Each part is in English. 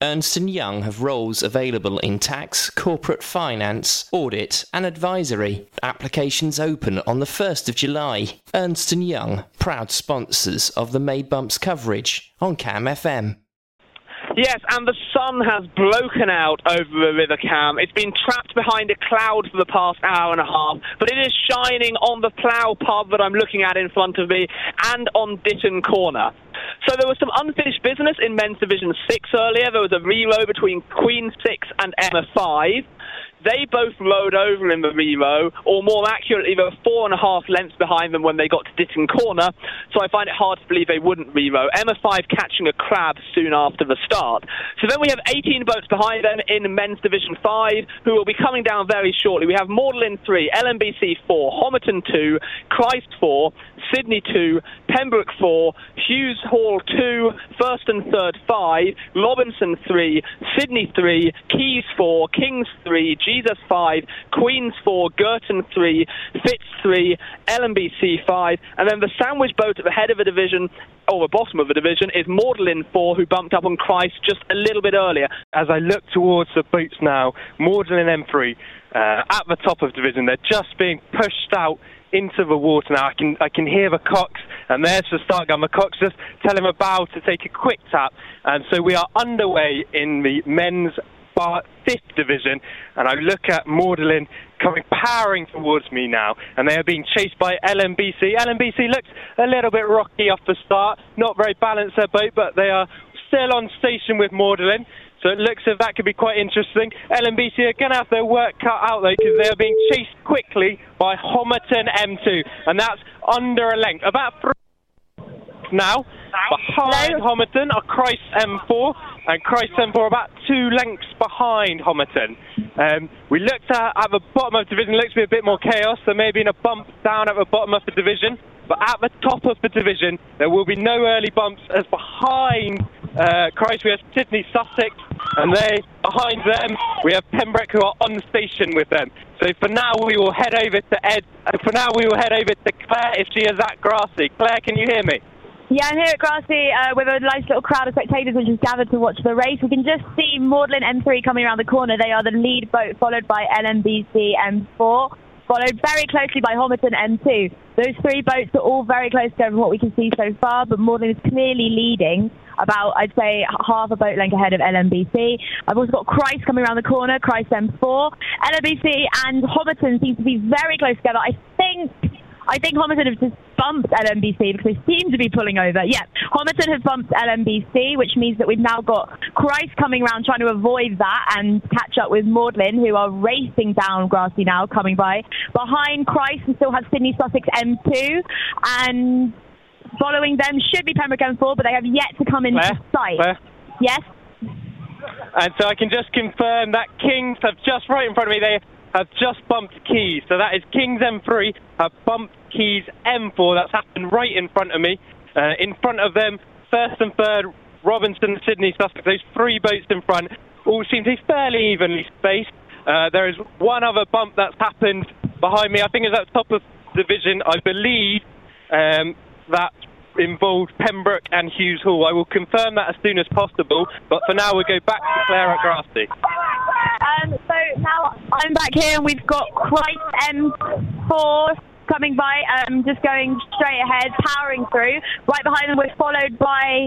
Ernst & Young have roles available in tax, corporate finance, audit and advisory. Applications open on the 1st of July. Ernst & Young, proud sponsors of the May Bumps coverage on Cam FM. Yes, and the sun has broken out over the river Cam. It's been trapped behind a cloud for the past hour and a half, but it is shining on the plough pub that I'm looking at in front of me and on Ditton Corner. So there was some unfinished business in Men's Division 6 earlier. There was a re-row between Queen 6 and Emma 5. They both rode over in the re-row, or more accurately, they were 4.5 lengths behind them when they got to Ditton Corner, so I find it hard to believe they wouldn't re-row. Emma 5 catching a crab soon after the start. So then we have 18 boats behind them in Men's Division 5, who will be coming down very shortly. We have Magdalen 3, LMBC 4, Homerton 2, Christ 4, Sydney 2, Pembroke 4, Hughes Hall 2, First and Third 5, Robinson 3, Sydney 3, Keys 4, Kings 3, Jesus 5, Queens 4, Girton 3, Fitz 3, LMBC 5, and then the sandwich boat at the head of the division, or the bottom of the division, is Magdalen 4, who bumped up on Christ just a little bit earlier. As I look towards the boats now, Magdalen M3 at the top of the division, they're just being pushed out into the water now. I can hear the cocks, and there's the start gun. The cocks just tell him about to take a quick tap, and so we are underway in the men's 5th division, and I look at Magdalen coming powering towards me now, and they are being chased by LMBC. LMBC looks a little bit rocky off the start, not very balanced their boat, but they are still on station with Magdalen, so it looks as if that could be quite interesting. LMBC are going to have their work cut out though, because they are being chased quickly by Homerton M2, and that's under a length, about 3 now. Behind Homerton are Christ M4, and Christ M4 about 2 lengths behind Homerton. We looked at the bottom of the division, looks to be a bit more chaos. There may have been a bump down at the bottom of the division, but at the top of the division there will be no early bumps, as behind Christ we have Sydney Sussex, and behind them we have Pembroke, who are on station with them. So for now we will head over to Ed, and for now we will head over to Claire if she is at Grassy. Claire, can you hear me? Yeah, I'm here at Grassy with a nice little crowd of spectators which has gathered to watch the race. We can just see Magdalen M3 coming around the corner. They are the lead boat, followed by LMBC M4, followed very closely by Homerton M2. Those 3 boats are all very close together from what we can see so far, but Magdalen is clearly leading about, I'd say, half a boat length ahead of LMBC. I've also got Christ coming around the corner, Christ M4. LMBC and Homerton seem to be very close together. I think Homerton have just bumped LMBC because they seem to be pulling over. Yeah, Homerton have bumped LMBC, which means that we've now got Christ coming around trying to avoid that and catch up with Magdalen, who are racing down Grassy now, coming by. Behind Christ, we still have Sydney Sussex M2, and following them should be Pembroke M4, but they have yet to come into sight. Claire? Yes? And so I can just confirm that Kings have just right in front of me, they have just bumped Keys. So that is Kings M3 have bumped Keys M4. That's happened right in front of me. In front of them, First and Third, Robinson, Sydney, Sussex. Those 3 boats in front all seem to be fairly evenly spaced. There is one other bump that's happened behind me. I think it's at the top of the division. I believe that involved Pembroke and Hughes Hall. I will confirm that as soon as possible, but for now we'll go back to Claire at Grassy. So now I'm back here and we've got Christ M4 coming by, just going straight ahead, powering through. Right behind them we're followed by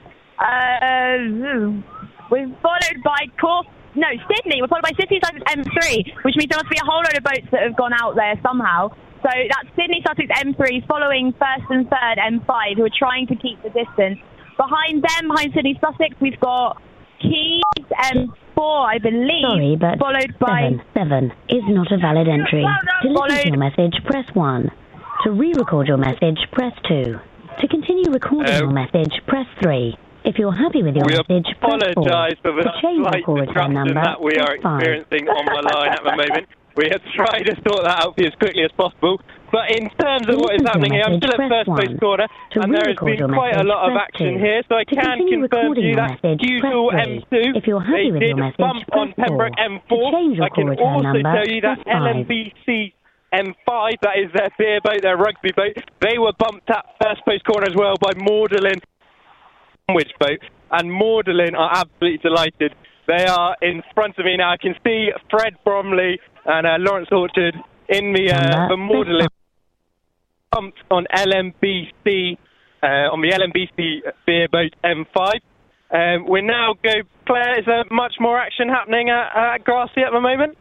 Sydney. We're followed by Sydney Sussex M3, which means there must be a whole load of boats that have gone out there somehow. So that's Sydney Sussex M3 following First and Third M5, who are trying to keep the distance. Behind them, behind Sydney Sussex, we've got Keys M4, I believe. Sorry, but followed by 7 is not a valid entry. To listen to your message, press 1. To re-record your message, press 2. To continue recording your message, press 3. If you're happy with your message, press 4. Apologise for the slight disruption that we are experiencing on the line at the moment. We have tried to sort that out for you as quickly as possible. But in terms of what is happening here, I'm still at First Place Corner, and there has been quite a lot of action here, so I can confirm to you that usual M2, they did bump on Pembroke M4. I can also tell you that LMBC M5, that is their beer boat, their rugby boat, they were bumped at First Place Corner as well by Magdalen sandwich boat. and Magdalen are absolutely delighted. They are in front of me now. I can see Fred Bromley and Lawrence Orchard in the Magdalen bumped on LMBC, on the LMBC beer boat M5. We're now Claire, is there much more action happening at Grassy at the moment?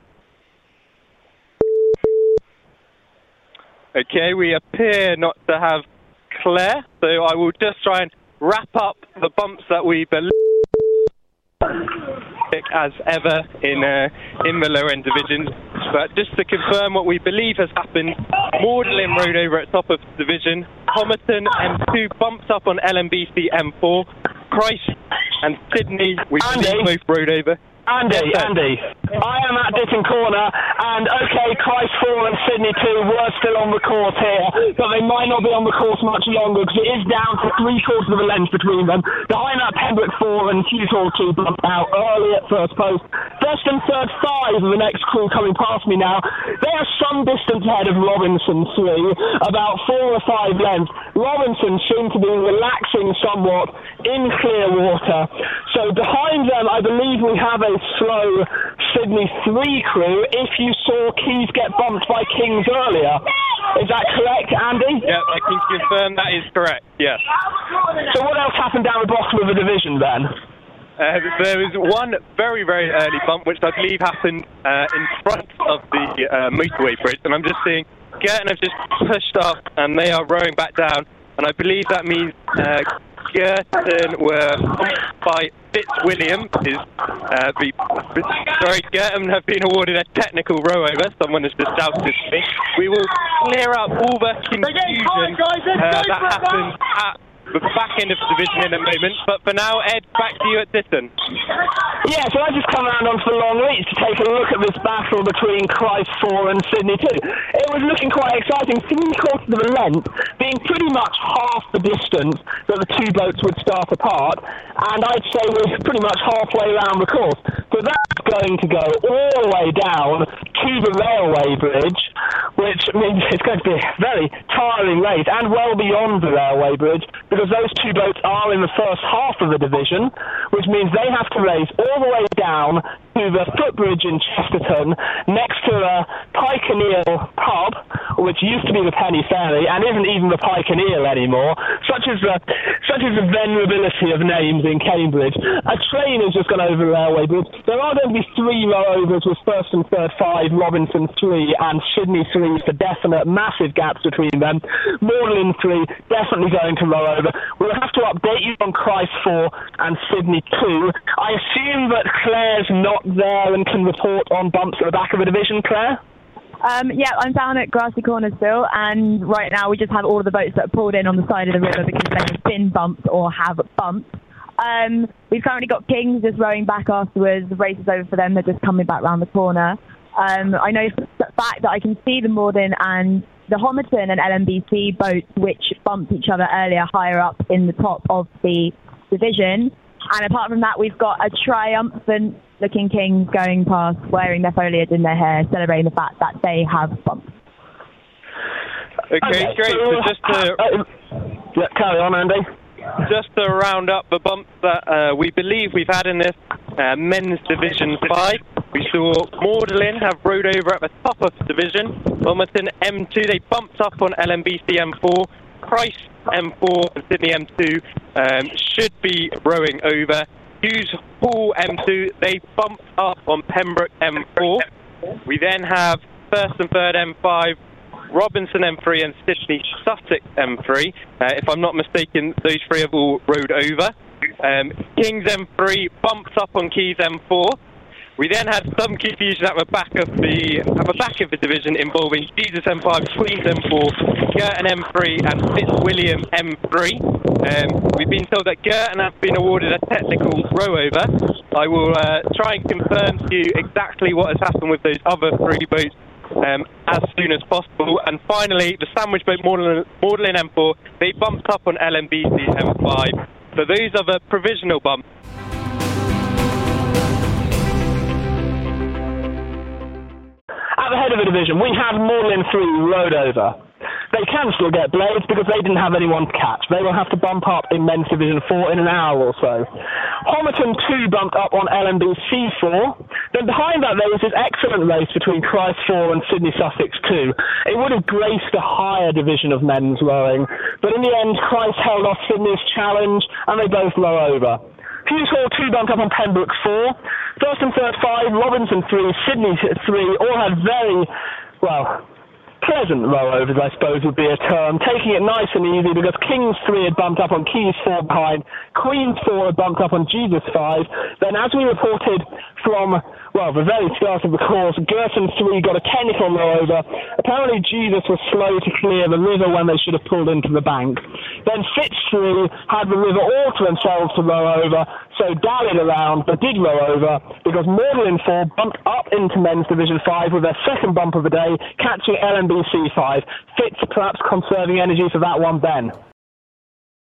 Okay, we appear not to have Claire, so I will just try and wrap up the bumps that we believe as ever in the lower end divisions. But just to confirm what we believe has happened, Magdalen rode over at top of division, Homerton M2 bumps up on LMBC M4, Christ and Sydney, we believe both rode over. Andy, I am at Ditton Corner, and okay, Christ 4 and Sydney 2 were still on the course here, but they might not be on the course much longer because it is down to 3/4 of a length between them. Behind that, Pembroke 4 and Hughes Hall 2 bumped out early at first post. First and third 5 of the next crew coming past me now. They are some distance ahead of Robinson 3, about 4 or 5 lengths. Robinson seemed to be relaxing somewhat in clear water. So behind them, I believe we have a slow Sydney 3 crew. If you saw Keys get bumped by Kings earlier, is that correct, Andy? Yeah, I can confirm that is correct, yes. So what else happened down the bottom of the division then? There was one very, very early bump which I believe happened in front of the motorway bridge, and I'm just seeing Girton have just pushed up and they are rowing back down, and I believe that means Girton were bumped by Fitzwilliam. Girton have been awarded a technical row over. Someone has just shouted to me. We will clear up all the confusion that happened at the back end of the division in a moment, but for now, Ed, back to you at Ditton. Yeah, so I just come around onto the long reach to take a look at this battle between Christ 4 and Sydney 2. It was looking quite exciting, 3/4 of a length, being pretty much half the distance that the two boats would start apart, and I'd say we're pretty much halfway around the course. So that's going to go all the way down to the railway bridge, which means it's going to be a very tiring race, and well beyond the railway bridge, because those two boats are in the first half of the division, which means they have to race all the way down to the footbridge in Chesterton, next to the Pike and Eel pub, which used to be the Penny Ferry, and isn't even the Pike and Eel anymore, such is the venerability of names in Cambridge. A train has just gone over the railway bridge. There are going to be 3 row-overs with first and third 5, Robinson 3 and Sydney 3 for definite, massive gaps between them. Magdalen 3 definitely going to row over. We'll have to update you on Christ 4 and Sydney 2. I assume that Claire's not there and can report on bumps at the back of the division, Claire? Yeah, I'm down at Grassy Corner still, and right now we just have all of the boats that are pulled in on the side of the river because they have been bumped or have bumped. We've currently got Kings just rowing back afterwards. The race is over for them. They're just coming back round the corner. I know for the fact that I can see the Morden and the Homerton and LMBC boats, which bumped each other earlier higher up in the top of the division. And apart from that, we've got a triumphant-looking Kings going past, wearing their foliage in their hair, celebrating the fact that they have bumped. Okay, great. So just to carry on, Andy. Just to round up the bumps that we believe we've had in this men's division 5, we saw Magdalen have rowed over at the top of the division. Homerton M2, they bumped up on LMBC M4. Christ M4 and Sydney M2 should be rowing over. Hughes Hall M2, they bumped up on Pembroke M4. We then have first and third M5, Robinson M3 and Sydney Sussex M3. If I'm not mistaken, those 3 have all rowed over. Kings M3 bumped up on Keys M4. We then had some confusion at the back of the division involving Jesus M5, Queens M4, Girton M3 and Fitzwilliam M3. We've been told that Girton have been awarded a technical row over. I will try and confirm to you exactly what has happened with those other 3 boats as soon as possible. And finally, the sandwich boat Magdalen M4, they bumped up on LMBC M5. So those are the provisional bumps. At the head of the division, we have Magdalen 3 rowed over. They they can still get blades because they didn't have anyone to catch. They will have to bump up in Men's Division 4 in an hour or so. Homerton 2 bumped up on LMBC 4. Then behind that, there was this excellent race between Christ 4 and Sydney Sussex 2. It would have graced a higher division of men's rowing, but in the end, Christ held off Sydney's challenge, and they both row over. Hughes Hall 2 bumped up on Pembroke 4. First and third 5, Robinson 3, Sydney 3, all had very, well, pleasant row-overs, I suppose would be a term, taking it nice and easy because Kings 3 had bumped up on Keys 4 behind, Queens 4 had bumped up on Jesus 5. Then, as we reported from, well, the very start of the course, Girton 3 got a technical row-over. Apparently Jesus was slow to clear the river when they should have pulled into the bank. Then Fitz 3 had the river all to themselves to row over, so dallied around, but did row over, because Magdalen 4 bumped up into Men's Division 5 with their second bump of the day, catching LMBC 5. Fitz perhaps conserving energy for that one, Ben.